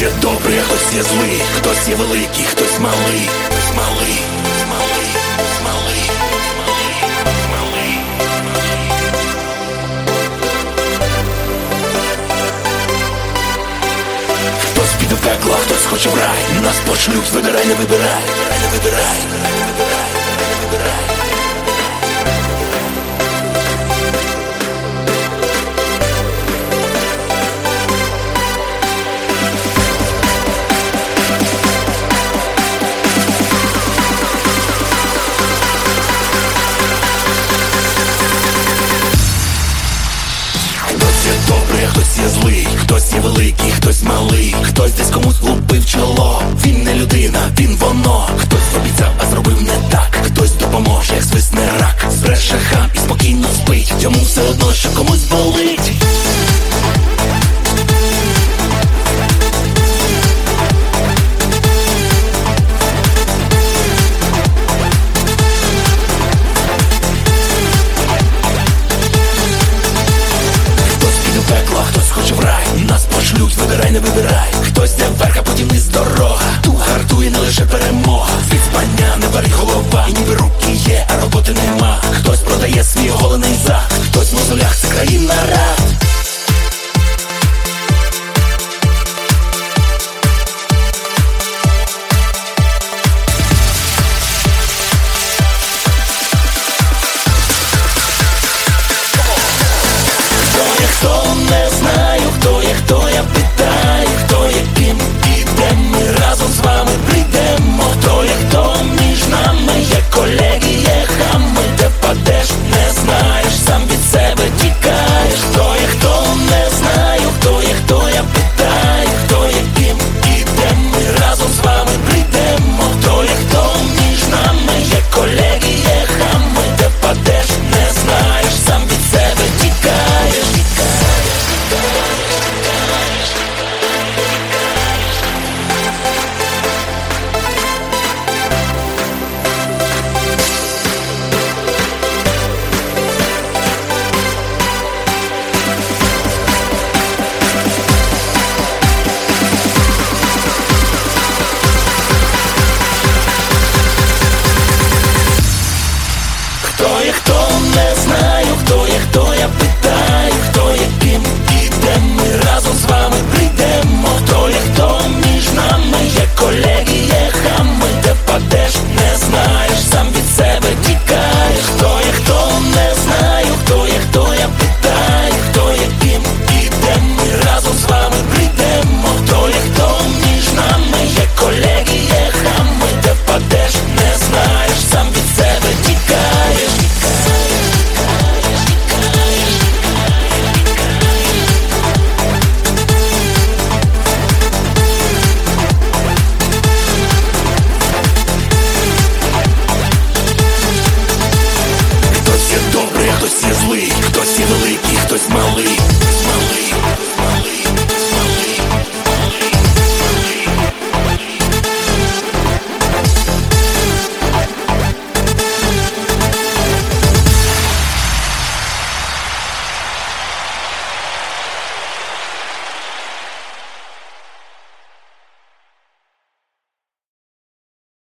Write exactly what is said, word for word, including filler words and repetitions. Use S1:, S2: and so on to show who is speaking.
S1: є добрий, а хтось є злий, хтось є великий, хтось малий, малий, малий, малий, малий, малий. Хтось піде в пекло, а хтось хоче в рай. Нас пошлють, вибирай, не вибирай, не вибирай, не вибирай, не вибирай. Хтось є добрий, а хтось є злий, хтось є великий, хтось малий, хтось десь комусь влупив чоло. Він не людина, він воно. Хтось обіцяв, а зробив не так. Хтось допоможе, як свисне рак. Збреше хам і спокійно спить. Йому все одно, що комусь болить. Хтось хоче в рай, нас пошлють, вибирай, не вибирай. Хтось де вверх, а потім із дорога. Ту гартує не лише перемога. Від спання не варить голова. І ніби руки є, а роботи нема. Хтось продає свій оголений зад. Хтось в мозолях, це країна рад. Хто не знаю, хто є, хто я питаю, хто є ким і де ми разом з вами прийдемо. Хто є, хто між нами є колеги, є хами, де падеш, не знаєш, сам від себе тікаєш. Хто є, хто не знаю, хто є, хто я питаю, хто є ким і де ми разом з вами прийдемо. Хто є, хто між нами є колеги, є хами, де падеш, не знаєш, сам від себе тікаєш. Хто є, хто не знаю, хто є, хто я питаю, хто є ким і де ми разом з вами прийдемо. Хто є, хто між нами є колеги, є хами, де падеш, не знаєш, сам від себе тікаєш. Хто є, хто не знаю, хто є, хто я питаю, хто є ким і де ми разом з вами прийдемо. Хто є, хто між нами є колеги, є хами, де падеш, не знаєш, сам від себе тікаєш. Хтось є добрий, а хтось є злий, хтось є великий, хтось малий.